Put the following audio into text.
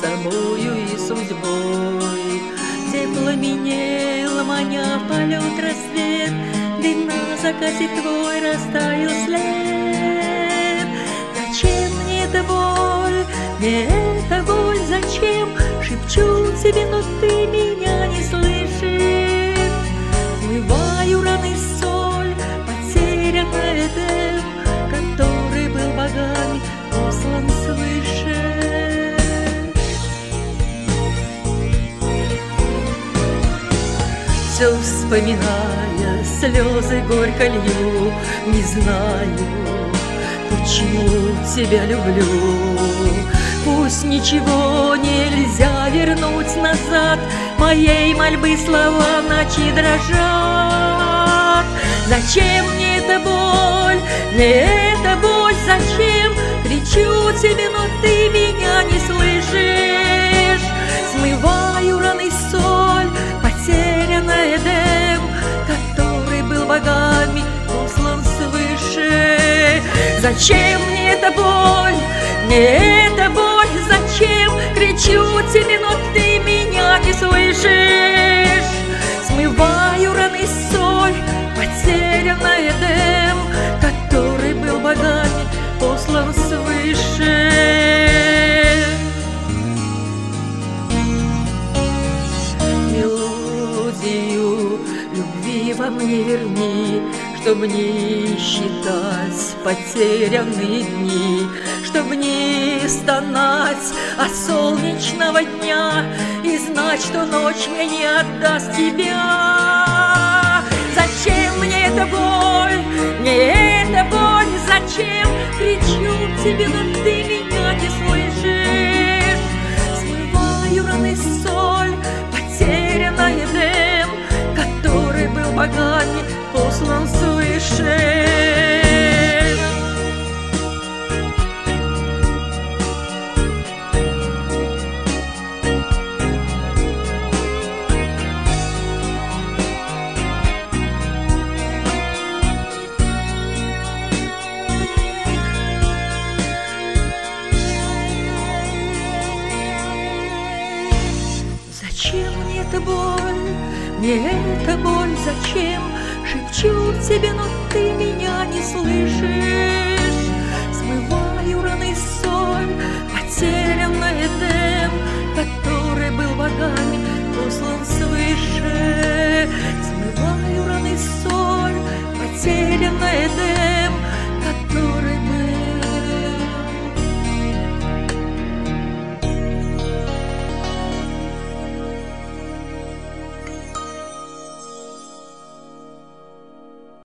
самою и судьбой. Где пламенел, маня в полет рассвет, где на закате твой растаял след. Зачем мне эта боль, мне эта боль, зачем? Шепчу тебе, но ты меня не слышишь. Смываю раны соль, потерян Эдем, который был богами послан свыше. Все вспоминая, слезы горько лью, не знаю, почему тебя люблю. Пусть ничего нельзя вернуть назад, моей мольбы слова в ночи дрожат. Зачем мне эта боль, мне эта боль, зачем? Кричу тебе, но ты меня не слышишь. Смываю раны соль, потерян Эдем, который был богами послан свыше. Зачем мне эта боль, мне эта боль, зачем? Кричу тебе, но ты меня не слышишь. Смываю раны соль, потерян Эдем, который был богами послан свыше. Мелодию любви во мне верни, чтоб не считать потерянные дни, чтоб не стонать от солнечного дня и знать, что ночь мне не отдаст тебя. Зачем мне эта боль, мне эта боль, зачем? Кричу тебе, но ты меня не слышишь. Смываю раны соль, потерян Эдем, который был богами послан свыше. Зачем мне эта боль, мне эта боль, зачем? Шепчу тебе, но ты меня не слышишь.